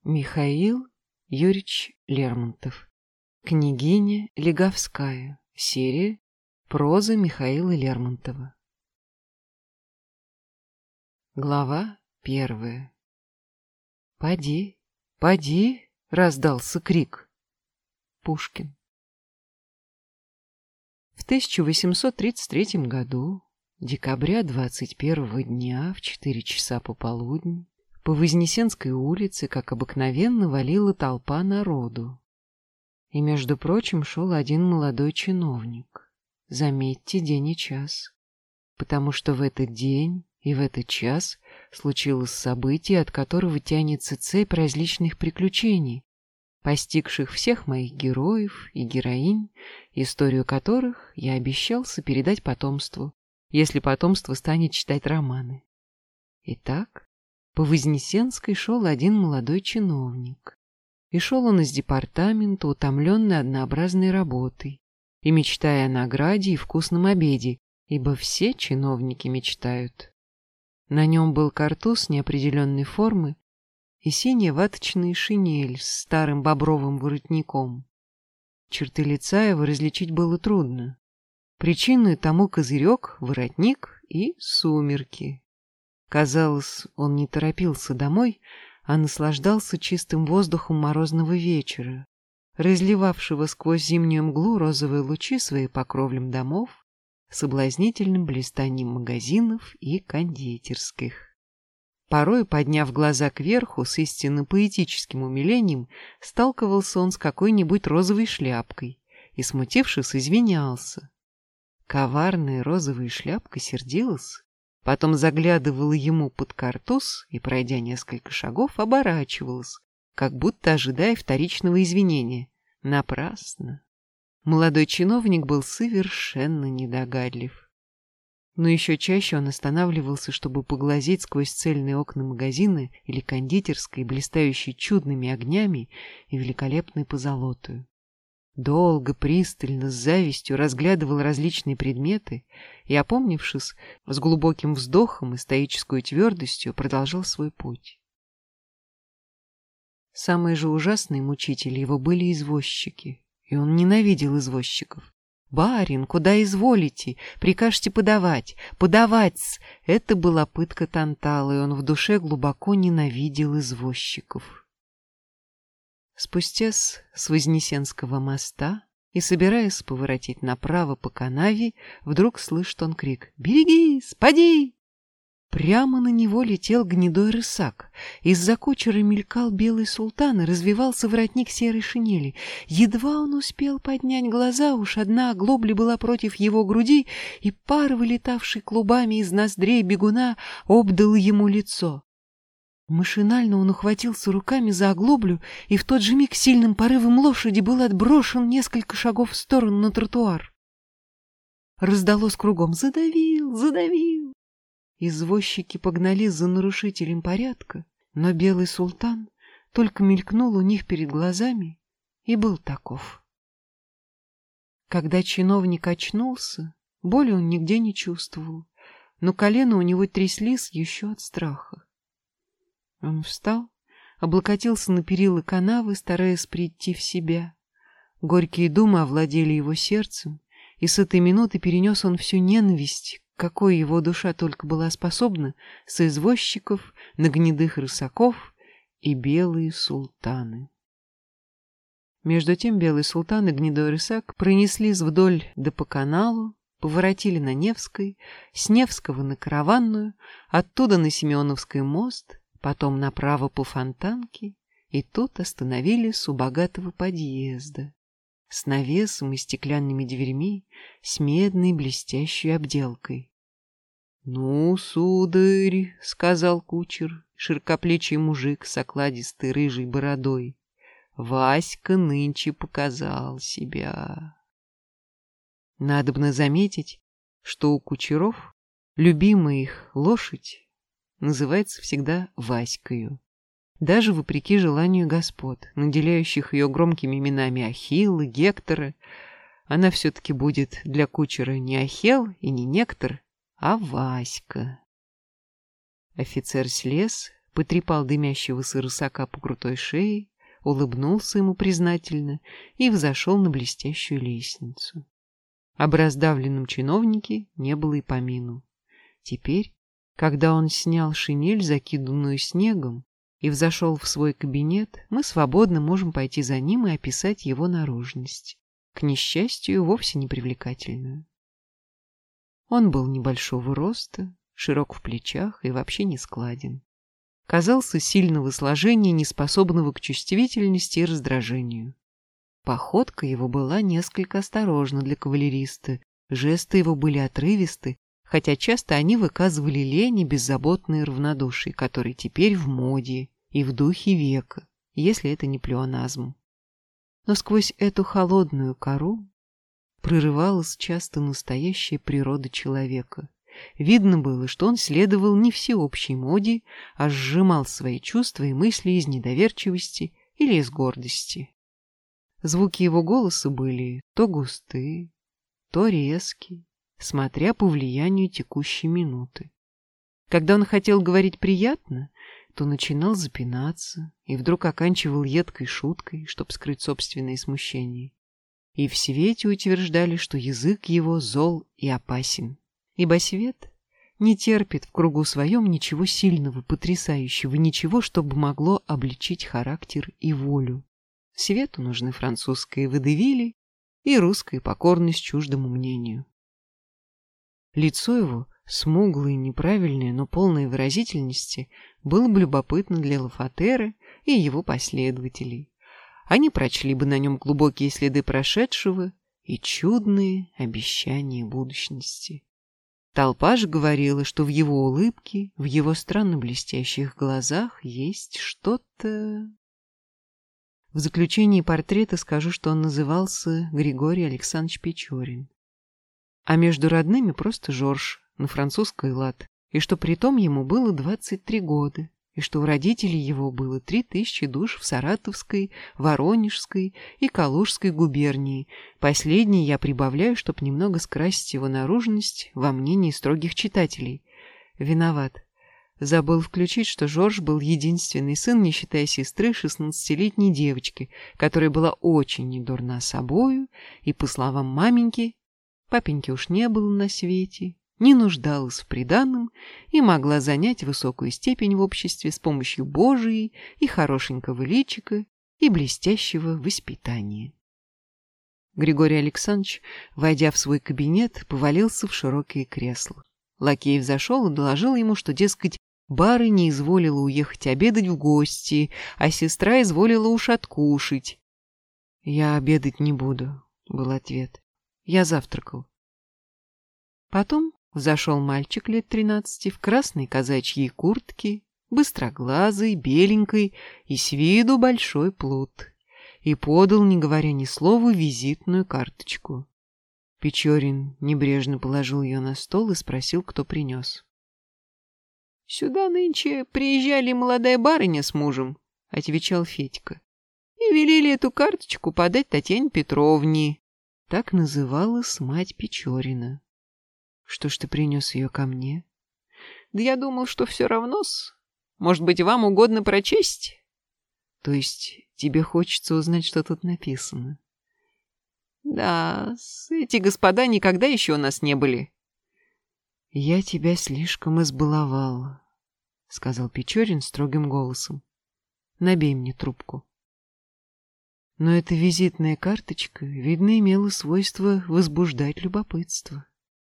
Михаил Юрьевич Лермонтов. Княгиня Леговская. Серия «Проза Михаила Лермонтова». Глава 1. «Поди, поди!» — раздался крик. Пушкин. В 1833 году, декабря 21 дня, в 4 часа пополудни, по Вознесенской улице, как обыкновенно, валила толпа народу. И, между прочим, шел один молодой чиновник. Заметьте, день и час. Потому что в этот день и в этот час случилось событие, от которого тянется цепь различных приключений, постигших всех моих героев и героинь, историю которых я обещался передать потомству, если потомство станет читать романы. Итак, по Вознесенской шел один молодой чиновник. И шел он из департамента, утомленный однообразной работой, и мечтая о награде и вкусном обеде, ибо все чиновники мечтают. На нем был картуз неопределенной формы и синяя ваточная шинель с старым бобровым воротником. Черты лица его различить было трудно. Причиной тому козырек, воротник и сумерки. Казалось, он не торопился домой, а наслаждался чистым воздухом морозного вечера, разливавшего сквозь зимнюю мглу розовые лучи свои по кровлям домов, соблазнительным блистанием магазинов и кондитерских. Порой, подняв глаза кверху, с истинно поэтическим умилением, сталкивался он с какой-нибудь розовой шляпкой и, смутившись, извинялся. Коварная розовая шляпка сердилась, потом заглядывала ему под картуз и, пройдя несколько шагов, оборачивалась, как будто ожидая вторичного извинения. Напрасно. Молодой чиновник был совершенно недогадлив. Но еще чаще он останавливался, чтобы поглазеть сквозь цельные окна магазина или кондитерской, блистающей чудными огнями и великолепной позолотою. Долго, пристально, с завистью разглядывал различные предметы и, опомнившись, с глубоким вздохом и стоической твердостью продолжал свой путь. Самые же ужасные мучители его были извозчики, и он ненавидел извозчиков. «Барин, куда изволите? Прикажете подавать? Подавать-с!» Это была пытка Тантала, и он в душе глубоко ненавидел извозчиков. Спустясь с Вознесенского моста и собираясь поворотить направо по канаве, вдруг слышит он крик: «Берегись! Поди!» Прямо на него летел гнедой рысак. Из-за кучера мелькал белый султан, и развивался воротник серой шинели. Едва он успел поднять глаза, уж одна оглобля была против его груди, и пар, вылетавший клубами из ноздрей бегуна, обдал ему лицо. Машинально он ухватился руками за оглоблю, и в тот же миг сильным порывом лошади был отброшен несколько шагов в сторону на тротуар. Раздалось кругом: «Задавил! Задавил!» Извозчики погнались за нарушителем порядка, но белый султан только мелькнул у них перед глазами и был таков. Когда чиновник очнулся, боли он нигде не чувствовал, но колено у него тряслись еще от страха. Он встал, облокотился на перила канавы, стараясь прийти в себя. Горькие думы овладели его сердцем, и с этой минуты перенес он всю ненависть, какой его душа только была способна, с извозчиков на гнедых рысаков и белые султаны. Между тем белый султан и гнедой рысак пронеслись вдоль да по каналу, поворотили на Невской, с Невского на Караванную, оттуда на Семеновский мост, потом направо по Фонтанке, и тут остановились у богатого подъезда, с навесом и стеклянными дверьми, с медной блестящей обделкой. — Ну, сударь, — сказал кучер, широкоплечий мужик с окладистой рыжей бородой, — Васька нынче показал себя. Надобно заметить, что у кучеров любимая их лошадь называется всегда Ваською, даже вопреки желанию господ, наделяющих ее громкими именами Ахилла, Гектора. Она все-таки будет для кучера не Ахилл и не Нектор, а Васька. Офицер слез, потрепал дымящегося рысака по крутой шее, улыбнулся ему признательно и взошел на блестящую лестницу. Об раздавленном чиновнике не было и помину. Теперь, когда он снял шинель, закиданную снегом, и взошел в свой кабинет, мы свободно можем пойти за ним и описать его наружность, к несчастью, вовсе не привлекательную. Он был небольшого роста, широк в плечах и вообще не складен. Казался сильного сложения, неспособного к чувствительности и раздражению. Походка его была несколько осторожна для кавалериста, жесты его были отрывисты, хотя часто они выказывали лень и беззаботное равнодушие, которые теперь в моде и в духе века, если это не плеоназм. Но сквозь эту холодную кору прорывалась часто настоящая природа человека. Видно было, что он следовал не всеобщей моде, а сжимал свои чувства и мысли из недоверчивости или из гордости. Звуки его голоса были то густые, то резкие, смотря по влиянию текущей минуты. Когда он хотел говорить приятно, то начинал запинаться и вдруг оканчивал едкой шуткой, чтобы скрыть собственное смущение. И в свете утверждали, что язык его зол и опасен, ибо свет не терпит в кругу своем ничего сильного, потрясающего, ничего, чтобы могло обличить характер и волю. Свету нужны французские водевили и русская покорность чуждому мнению. Лицо его, смуглое и неправильное, но полное выразительности, было бы любопытно для Лафатера и его последователей. Они прочли бы на нем глубокие следы прошедшего и чудные обещания будущности. Толпа же говорила, что в его улыбке, в его странно блестящих глазах есть что-то... В заключении портрета скажу, что он назывался Григорий Александрович Печорин, а между родными просто Жорж, на французский лад, и что притом ему было 23 года, и что у родителей его было 3000 душ в Саратовской, Воронежской и Калужской губернии. Последнее я прибавляю, чтобы немного скрасить его наружность во мнении строгих читателей. Виноват. Забыл включить, что Жорж был единственный сын, не считая сестры, 16-летней девочки, которая была очень недурна собою и, по словам маменьки, папеньки уж не было на свете, не нуждалась в приданом и могла занять высокую степень в обществе с помощью Божией и хорошенького личика и блестящего воспитания. Григорий Александрович, войдя в свой кабинет, повалился в широкие кресла. Лакей взошел и доложил ему, что, дескать, барыня изволила уехать обедать в гости, а сестра изволила уж откушать. — Я обедать не буду, — был ответ. Я завтракал. Потом взошел мальчик лет 13 в красной казачьей куртке, быстроглазый, беленькой и с виду большой плут, и подал, не говоря ни слова, визитную карточку. Печорин небрежно положил ее на стол и спросил, кто принес. — Сюда нынче приезжали молодая барыня с мужем, — отвечал Федька, — и велели эту карточку подать Татьяне Петровне. Так называлась мать Печорина. — Что ж ты принес ее ко мне? — Да я думал, что все равно-с. Может быть, вам угодно прочесть? — То есть тебе хочется узнать, что тут написано? — Да, эти господа никогда еще у нас не были. — Я тебя слишком избаловал, — сказал Печорин строгим голосом. — Набей мне трубку. Но эта визитная карточка, видно, имела свойство возбуждать любопытство.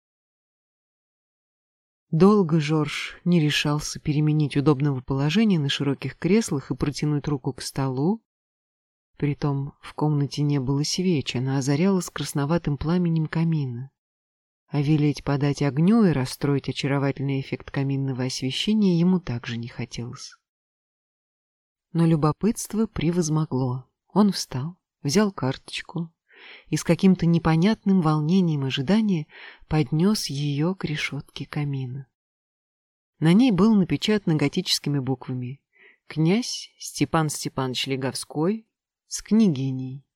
Долго Жорж не решался переменить удобного положения на широких креслах и протянуть руку к столу. Притом в комнате не было свеч, она озарялась красноватым пламенем камина. А велеть подать огню и расстроить очаровательный эффект каминного освещения ему также не хотелось. Но любопытство превозмогло. Он встал, взял карточку и с каким-то непонятным волнением ожидания поднес ее к решетке камина. На ней было напечатано готическими буквами: «Князь Степан Степанович Леговской с княгиней